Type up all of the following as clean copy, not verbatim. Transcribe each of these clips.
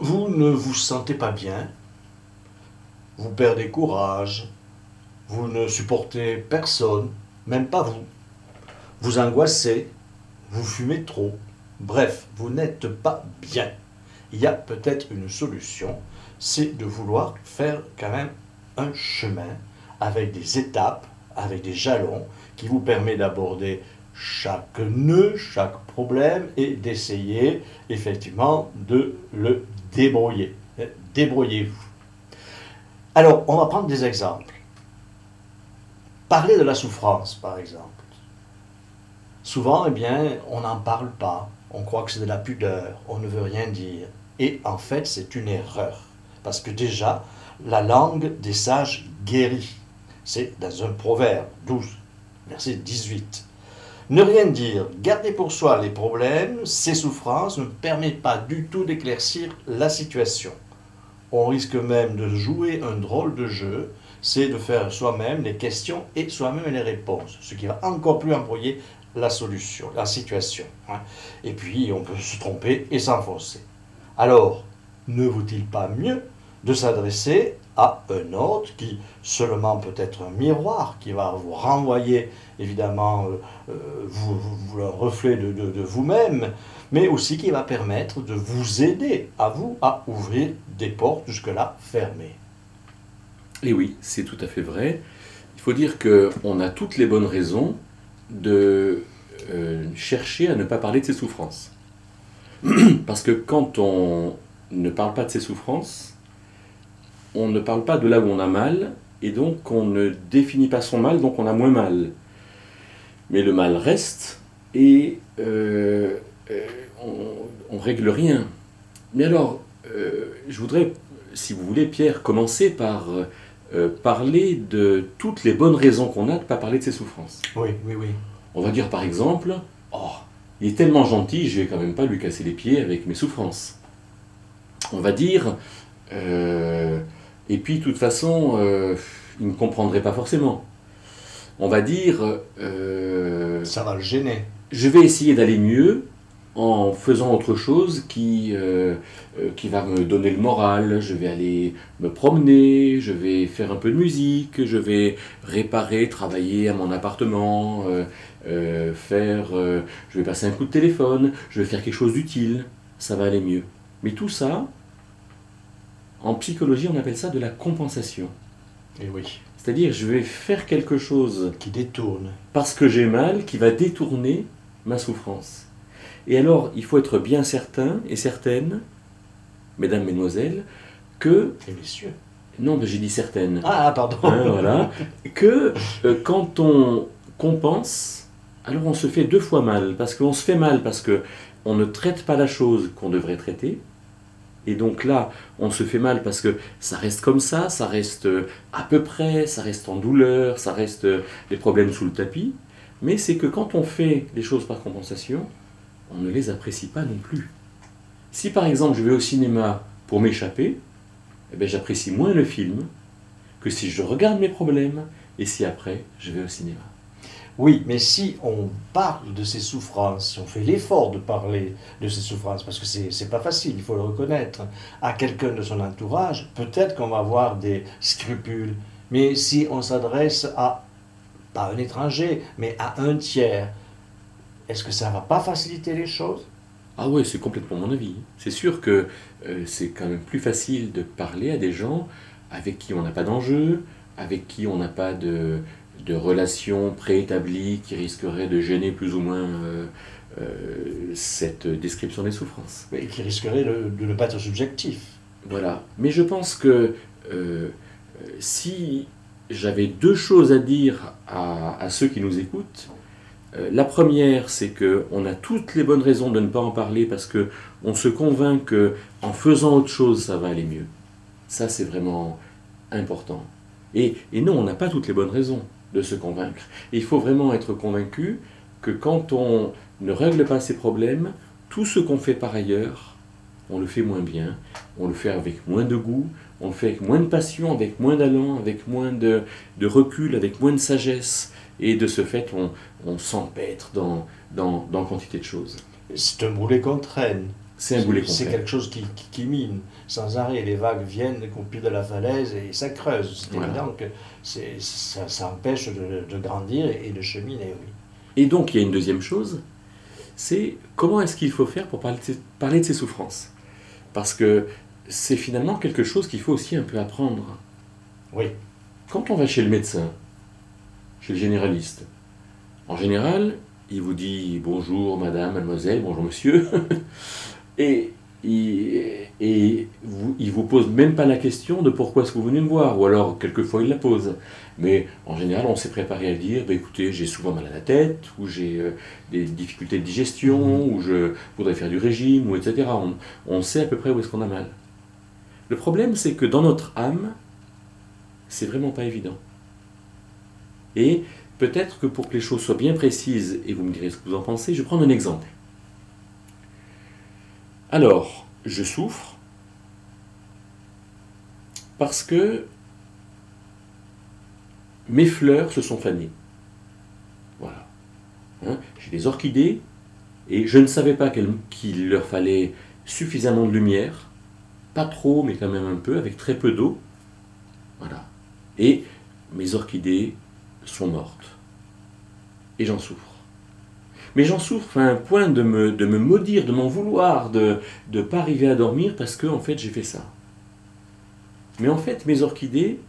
Vous ne vous sentez pas bien, vous perdez courage, vous ne supportez personne, même pas vous. Vous angoissez, vous fumez trop. Bref, vous n'êtes pas bien. Il y a peut-être une solution, c'est de vouloir faire quand même un chemin avec des étapes, avec des jalons qui vous permet d'aborder chaque nœud, chaque problème et d'essayer effectivement de le débrouiller. Débrouillez-vous. Alors, on va prendre des exemples. Parler de la souffrance, par exemple. Souvent, eh bien, on n'en parle pas. On croit que c'est de la pudeur, on ne veut rien dire. Et en fait, c'est une erreur. Parce que déjà, la langue des sages guérit. C'est dans un proverbe 12, verset 18. Ne rien dire, garder pour soi les problèmes, ces souffrances ne permettent pas du tout d'éclaircir la situation. On risque même de jouer un drôle de jeu, c'est de faire soi-même les questions et soi-même les réponses, ce qui va encore plus embrouiller la solution, la situation. Et puis, on peut se tromper et s'enfoncer. Alors, ne vaut-il pas mieux de s'adresser à un autre qui seulement peut être un miroir, qui va vous renvoyer évidemment le reflet de vous-même, mais aussi qui va permettre de vous aider à vous à ouvrir des portes jusque-là fermées. Et oui, c'est tout à fait vrai. Il faut dire qu'on a toutes les bonnes raisons de chercher à ne pas parler de ses souffrances. Parce que quand on ne parle pas de ses souffrances, on ne parle pas de là où on a mal, et donc on ne définit pas son mal, donc on a moins mal. Mais le mal reste, et on règle rien. Mais alors, je voudrais, si vous voulez, Pierre, commencer par parler de toutes les bonnes raisons qu'on a de ne pas parler de ses souffrances. Oui, oui, oui. On va dire par exemple, oh, il est tellement gentil, je vais quand même pas lui casser les pieds avec mes souffrances. On va dire, et puis de toute façon, il ne me comprendrait pas forcément. On va dire, ça va le gêner. Je vais essayer d'aller mieux en faisant autre chose qui va me donner le moral. Je vais aller me promener, je vais faire un peu de musique, je vais réparer, travailler à mon appartement, je vais passer un coup de téléphone, je vais faire quelque chose d'utile, ça va aller mieux. Mais tout ça, en psychologie, on appelle ça de la compensation. Et oui. C'est-à-dire, je vais faire quelque chose qui détourne. Parce que j'ai mal, qui va détourner ma souffrance. Et alors, il faut être bien certain et certaine, mesdames, mesdemoiselles, que... Et messieurs. Non, mais j'ai dit certaines. Ah, pardon. Voilà. Que quand on compense, alors on se fait deux fois mal. Parce qu'on se fait mal parce qu'on ne traite pas la chose qu'on devrait traiter. Et donc là, on se fait mal parce que ça reste comme ça reste à peu près, ça reste en douleur, ça reste des problèmes sous le tapis. Mais c'est que quand on fait les choses par compensation, on ne les apprécie pas non plus. Si par exemple je vais au cinéma pour m'échapper, eh bien, j'apprécie moins le film que si je regarde mes problèmes et si après je vais au cinéma. Oui, mais si on parle de ses souffrances, si on fait l'effort de parler de ses souffrances, parce que c'est pas facile, il faut le reconnaître, à quelqu'un de son entourage, peut-être qu'on va avoir des scrupules. Mais si on s'adresse à, pas un étranger, mais à un tiers, est-ce que ça ne va pas faciliter les choses? Ah ouais, c'est complètement mon avis. C'est sûr que c'est quand même plus facile de parler à des gens avec qui on n'a pas d'enjeu, avec qui on n'a pas de relations préétablies qui risqueraient de gêner plus ou moins cette description des souffrances. Et qui risqueraient de ne pas être subjectif. Voilà. Mais je pense que si j'avais deux choses à dire à ceux qui nous écoutent, la première, c'est qu'on a toutes les bonnes raisons de ne pas en parler parce qu'on se convainc qu'en faisant autre chose, ça va aller mieux. Ça, c'est vraiment important. Et non, on n'a pas toutes les bonnes raisons de se convaincre. Et il faut vraiment être convaincu que quand on ne règle pas ses problèmes, tout ce qu'on fait par ailleurs, on le fait moins bien, on le fait avec moins de goût, on le fait avec moins de passion, avec moins d'allant, avec moins de recul, avec moins de sagesse. Et de ce fait, on s'empêtre dans quantité de choses. C'est un boulet qu'on traîne. C'est un boulet C'est complet. quelque chose qui mine sans arrêt. Les vagues viennent au pied de la falaise et ça creuse. C'est Voilà. évident que ça empêche de grandir et de cheminer, oui. Et donc, il y a une deuxième chose, c'est comment est-ce qu'il faut faire pour parler de ses souffrances. Parce que c'est finalement quelque chose qu'il faut aussi un peu apprendre. Oui, Quand on va chez le médecin, chez le généraliste, en général, il vous dit bonjour madame, mademoiselle, bonjour monsieur, et il vous pose même pas la question de pourquoi est-ce que vous venez me voir, ou alors quelquefois il la pose. Mais en général, on s'est préparé à dire bah, écoutez, j'ai souvent mal à la tête, ou j'ai des difficultés de digestion, ou je voudrais faire du régime, ou etc. On sait à peu près où est-ce qu'on a mal. Le problème, c'est que dans notre âme, c'est vraiment pas évident. Et peut-être que pour que les choses soient bien précises, et vous me direz ce que vous en pensez, je vais prendre un exemple. Alors, je souffre parce que mes fleurs se sont fanées. Voilà. Hein, j'ai des orchidées et je ne savais pas qu'il leur fallait suffisamment de lumière, pas trop, mais quand même un peu, avec très peu d'eau. Voilà. Et mes orchidées sont mortes. Et j'en souffre. Mais j'en souffre à un point de me maudire, de m'en vouloir, de ne pas arriver à dormir parce que, en fait, j'ai fait ça. Mais en fait, mes orchidées,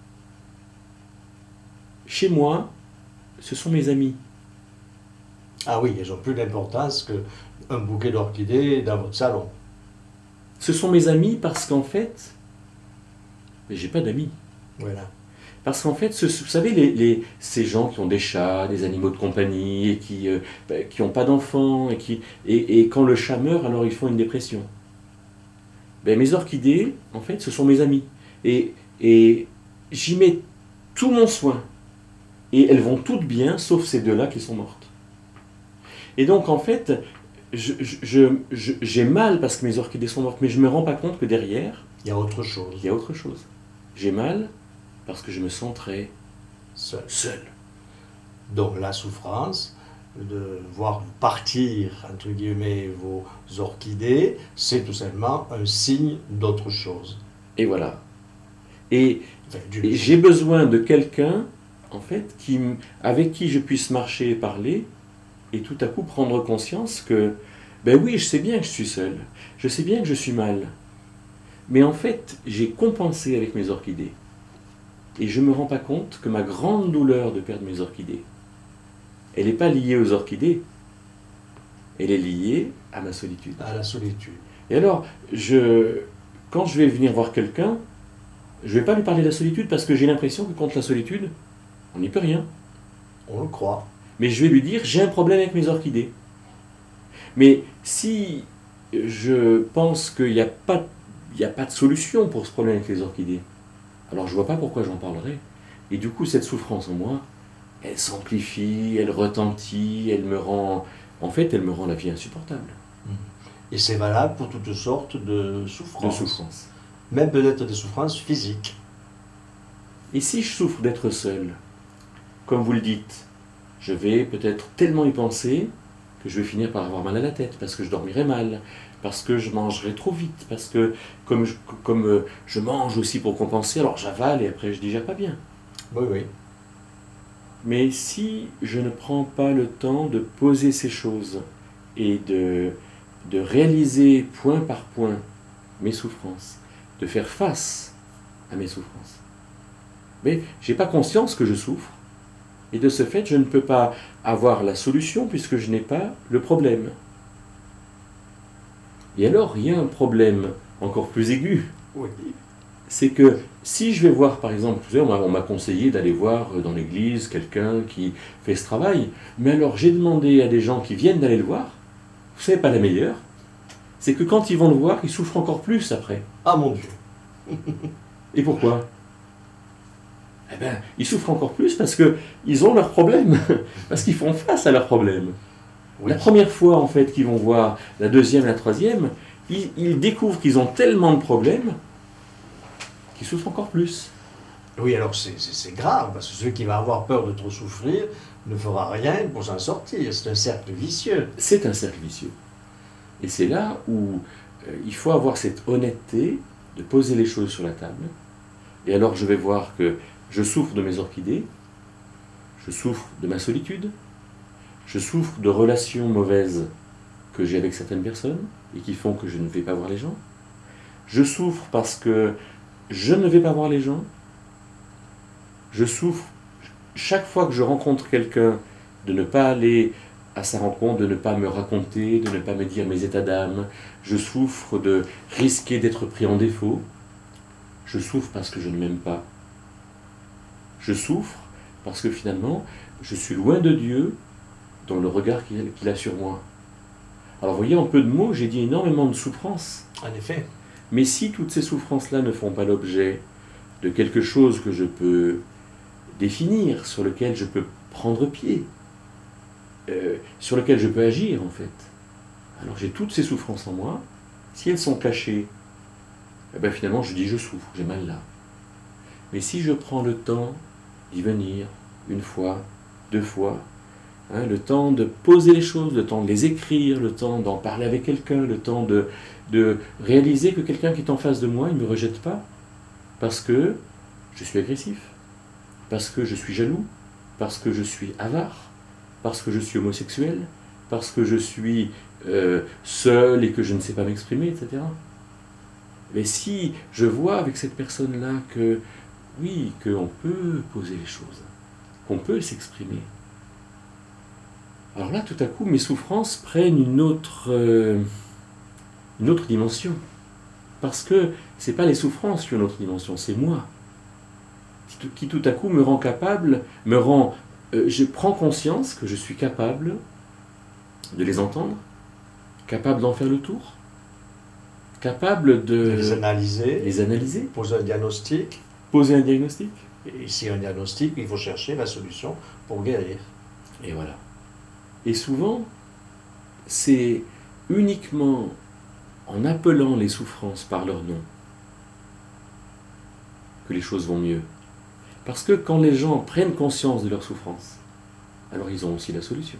chez moi, ce sont mes amis. ah oui, elles ont plus d'importance qu'un bouquet d'orchidées dans votre salon. Ce sont mes amis parce qu'en fait, mais j'ai pas d'amis. Voilà. Parce qu'en fait, vous savez, ces gens qui ont des chats, des animaux de compagnie, et qui n'ont pas d'enfants, et quand le chat meurt, alors ils font une dépression. Ben, mes orchidées, en fait, ce sont mes amis. Et j'y mets tout mon soin. Et elles vont toutes bien, sauf ces deux-là qui sont mortes. Et donc, en fait, j'ai mal parce que mes orchidées sont mortes, mais je ne me rends pas compte que derrière, Il y a autre chose. il y a autre chose. J'ai mal parce que je me sens très Seul. seul. Donc la souffrance de voir partir, entre guillemets, vos orchidées, c'est tout simplement un signe d'autre chose. Et voilà. Et Enfin, Et j'ai besoin de quelqu'un, en fait, avec qui je puisse marcher et parler, et tout à coup prendre conscience que, ben oui, je sais bien que je suis seul, je sais bien que je suis mal, mais en fait, j'ai compensé avec mes orchidées. Et je ne me rends pas compte que ma grande douleur de perdre mes orchidées, elle n'est pas liée aux orchidées, elle est liée à ma solitude. à la solitude. Et alors, quand je vais venir voir quelqu'un, je ne vais pas lui parler de la solitude parce que j'ai l'impression que contre la solitude, on n'y peut rien. On le croit. Mais je vais lui dire, j'ai un problème avec mes orchidées. Mais si je pense qu'il n'y a pas de solution pour ce problème avec les orchidées, alors je ne vois pas pourquoi j'en parlerai. Et du coup, cette souffrance en moi, elle s'amplifie, elle retentit, elle me rend la vie insupportable. Et c'est valable pour toutes sortes de De souffrances. souffrance. Même peut-être des souffrances physiques. Et si je souffre d'être seul, comme vous le dites, je vais peut-être tellement y penser que je vais finir par avoir mal à la tête, parce que je dormirai mal, parce que je mangerai trop vite, parce que comme je mange aussi pour compenser, alors j'avale et après je digère pas bien. Oui, oui. Mais si je ne prends pas le temps de poser ces choses et de réaliser point par point mes souffrances, de faire face à mes souffrances, mais je n'ai pas conscience que je souffre, et de ce fait, je ne peux pas avoir la solution puisque je n'ai pas le problème. Et alors, il y a un problème encore plus aigu. Oui. C'est que si je vais voir, par exemple, vous savez, on m'a conseillé d'aller voir dans l'église quelqu'un qui fait ce travail, mais alors j'ai demandé à des gens qui viennent d'aller le voir, vous savez pas la meilleure, c'est que quand ils vont le voir, ils souffrent encore plus après. Ah mon Dieu. Et pourquoi ? Eh bien, ils souffrent encore plus parce qu'ils ont leurs problèmes, parce qu'ils font face à leurs problèmes. Oui. La première fois, en fait, qu'ils vont voir, la deuxième, la troisième, ils découvrent qu'ils ont tellement de problèmes qu'ils souffrent encore plus. Oui, alors c'est grave, parce que celui qui va avoir peur de trop souffrir ne fera rien pour s'en sortir. C'est un cercle vicieux. C'est un cercle vicieux. Et c'est là où il faut avoir cette honnêteté de poser les choses sur la table. Et alors je vais voir que je souffre de mes orchidées, je souffre de ma solitude, je souffre de relations mauvaises que j'ai avec certaines personnes et qui font que je ne vais pas voir les gens. Je souffre parce que je ne vais pas voir les gens. Je souffre chaque fois que je rencontre quelqu'un de ne pas aller à sa rencontre, de ne pas me raconter, de ne pas me dire mes états d'âme. Je souffre de risquer d'être pris en défaut. Je souffre parce que je ne m'aime pas. Je souffre parce que finalement, je suis loin de Dieu dans le regard qu'il a sur moi. Alors vous voyez, en peu de mots, j'ai dit énormément de souffrances. En effet. Mais si toutes ces souffrances-là ne font pas l'objet de quelque chose que je peux définir, sur lequel je peux prendre pied, sur lequel je peux agir en fait, alors j'ai toutes ces souffrances en moi. Si elles sont cachées, eh bien, finalement je dis je souffre, j'ai mal là. Mais si je prends le temps d'y venir, une fois, deux fois, le temps de poser les choses, le temps de les écrire, le temps d'en parler avec quelqu'un, le temps de réaliser que quelqu'un qui est en face de moi, il ne me rejette pas parce que je suis agressif, parce que je suis jaloux, parce que je suis avare, parce que je suis homosexuel, parce que je suis seul et que je ne sais pas m'exprimer, etc. Mais si je vois avec cette personne-là que, oui, qu'on peut poser les choses, qu'on peut s'exprimer, alors là, tout à coup, mes souffrances prennent une autre dimension. Parce que ce n'est pas les souffrances qui ont une autre dimension, c'est moi. Qui tout à coup me rend capable, je prends conscience que je suis capable de les entendre, capable d'en faire le tour, capable de Les analyser, poser un diagnostic. poser un diagnostic. Et si un diagnostic, il faut chercher la solution pour guérir. Et voilà. Et souvent, c'est uniquement en appelant les souffrances par leur nom que les choses vont mieux. Parce que quand les gens prennent conscience de leurs souffrances, alors ils ont aussi la solution.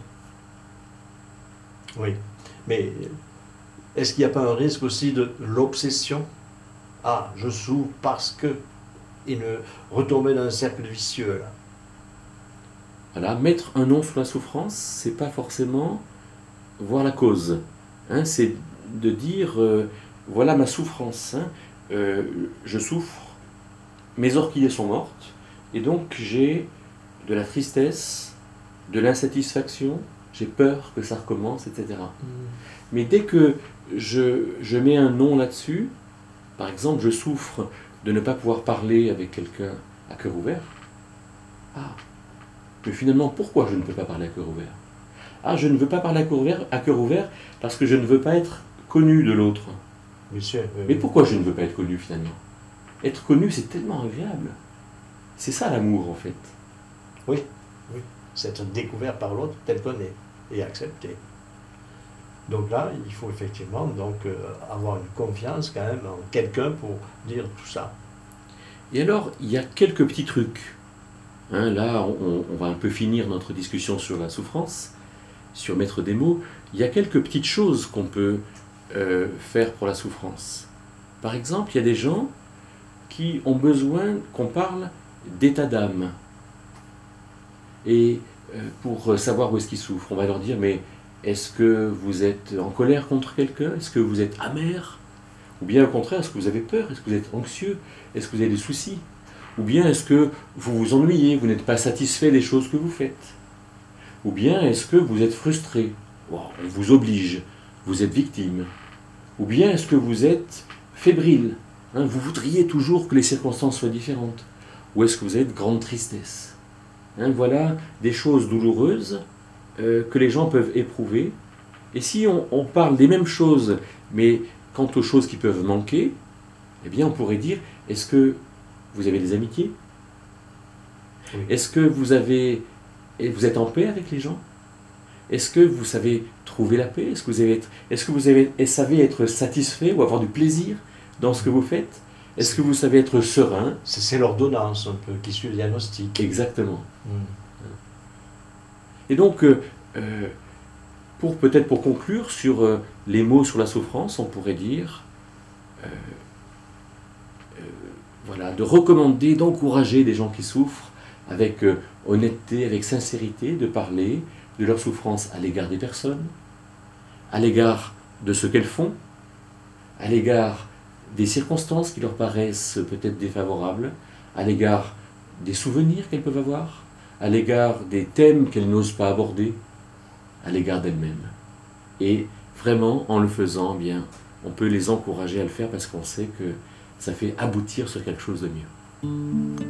Oui. Mais est-ce qu'il n'y a pas un risque aussi de l'obsession? Ah, je souffre parce que. Et ne retomber dans un cercle vicieux, là. Voilà, mettre un nom sur la souffrance, c'est pas forcément voir la cause. C'est de dire, voilà ma souffrance. Je souffre, mes orchidées sont mortes, et donc j'ai de la tristesse, de l'insatisfaction, j'ai peur que ça recommence, etc. Mais dès que je mets un nom là-dessus, par exemple, je souffre de ne pas pouvoir parler avec quelqu'un à cœur ouvert. Ah, mais finalement, pourquoi je ne peux pas parler à cœur ouvert? Ah, je ne veux pas parler à cœur ouvert parce que je ne veux pas être connu de l'autre. Monsieur, Mais pourquoi je ne veux pas être connu finalement? Être connu, c'est tellement agréable. C'est ça l'amour en fait. oui, oui. C'est être découvert par l'autre tel qu'on est et accepté. Donc là, il faut effectivement avoir une confiance quand même en quelqu'un pour dire tout ça. Et alors, il y a quelques petits trucs. Là, on va un peu finir notre discussion sur la souffrance, sur mettre des mots. Il y a quelques petites choses qu'on peut faire pour la souffrance. Par exemple, il y a des gens qui ont besoin qu'on parle d'état d'âme. Et pour savoir où est-ce qu'ils souffrent, on va leur dire, mais est-ce que vous êtes en colère contre quelqu'un? Est-ce que vous êtes amer? Ou bien au contraire, est-ce que vous avez peur? Est-ce que vous êtes anxieux? Est-ce que vous avez des soucis? Ou bien est-ce que vous vous ennuyez? Vous n'êtes pas satisfait des choses que vous faites? Ou bien est-ce que vous êtes frustré? On vous oblige, vous êtes victime. Ou bien est-ce que vous êtes fébrile? Vous voudriez toujours que les circonstances soient différentes. Ou est-ce que vous avez de grande tristesse? Voilà des choses douloureuses que les gens peuvent éprouver. Et si on parle des mêmes choses, mais quant aux choses qui peuvent manquer, eh bien on pourrait dire, est-ce que vous avez des amitiés? Oui. Est-ce que vous êtes en paix avec les gens? Est-ce que vous savez trouver la paix? Est-ce que vous savez être satisfait ou avoir du plaisir dans ce que vous faites? Est-ce que vous savez être serein? C'est l'ordonnance un peu qui suit le diagnostic. Exactement. Et donc, Peut-être pour conclure sur les mots sur la souffrance, on pourrait dire voilà, de recommander, d'encourager des gens qui souffrent avec honnêteté, avec sincérité, de parler de leur souffrance à l'égard des personnes, à l'égard de ce qu'elles font, à l'égard des circonstances qui leur paraissent peut-être défavorables, à l'égard des souvenirs qu'elles peuvent avoir, à l'égard des thèmes qu'elles n'osent pas aborder, à l'égard d'elles-mêmes. Et vraiment, en le faisant, eh bien, on peut les encourager à le faire parce qu'on sait que ça fait aboutir sur quelque chose de mieux.